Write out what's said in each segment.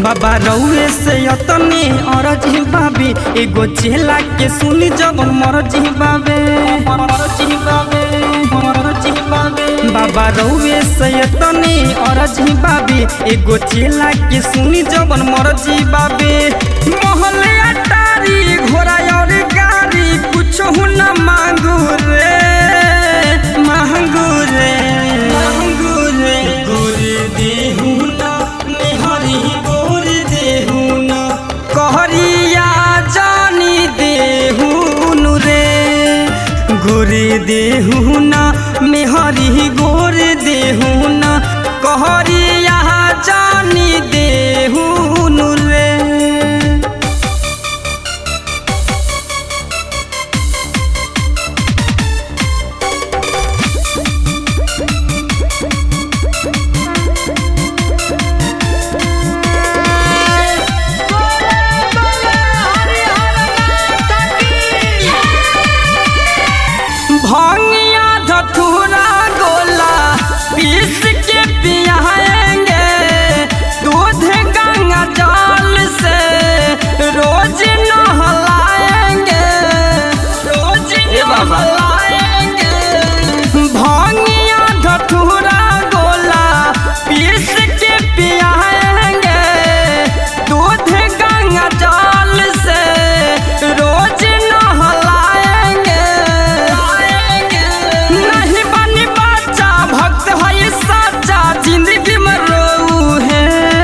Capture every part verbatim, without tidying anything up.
बाबा रउए से यतने अरजी बाबे एगो चेला के सुनी जवन मरजी बाबे मरजी बाबे मरजी बाबे बाबा रउए से यतने अरजी बाबे एगो चेला के सुनी जवन मरजी बाबे महले अटारी घोड़ा और गाड़ी कुछ न मांगू रे मांगू रे मांगू रे गोर देहू ना मेहरी गोर देहू ना कहरिया जानी देहू रे गोर देहू ना मेहरी गोर देहू ना कहरिया जानी देहू रे। भांगिया धतूरा गोला पीस के पियाएंगे दूध गंगा जल से रोज नहलाएंगे रोज नहलाएंगे भांगिया धतूरा गोला पीस के पियाएंगे दूध गंगा जल से रोज नहलाएंगे नहीं बनी बच्चा भक्त है सच्चा जिंदगी में रहू है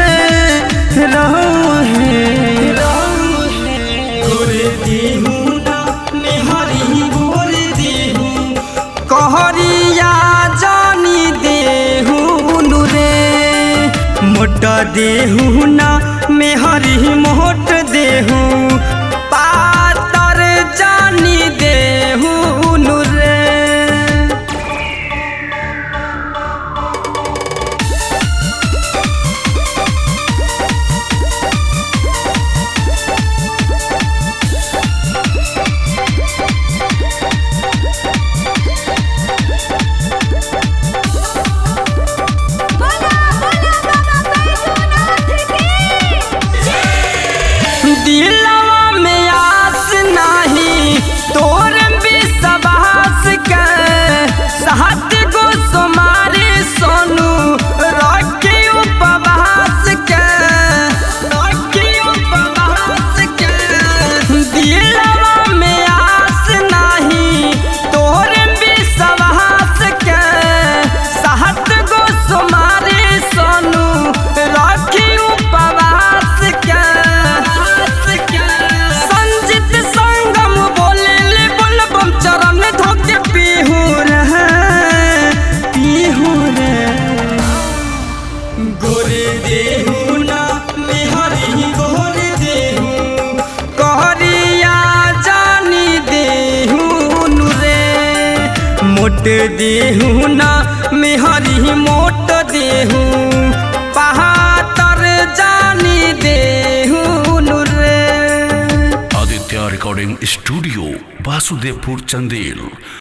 रहू है रहू है गोर देहू ना मेहरी गोर देहू कहरिया जानी देहू रे मोट देहू ना मेहरी मोट देहू पातर जानी देहू रे। दिलवा में आस नहीं तोर विश्वास के साथ गो सोमारी सोनू रखी उपवास के रखी उपवास के दिलवा में आस नहीं तोर विश्वास के साथ गो सोमारी सोनू रखी उपवास के संजित संगम बोले ले बोलबम चरण धोके पीहू रे पीहू रे गोर देहू ना मेहरी गोर देहू कहरिया जानी देहू रे मोट देहू ना मेहरी मोट देहू पहातर जानी देहू रे। Aditya recording studio Vasudevpur Chandel.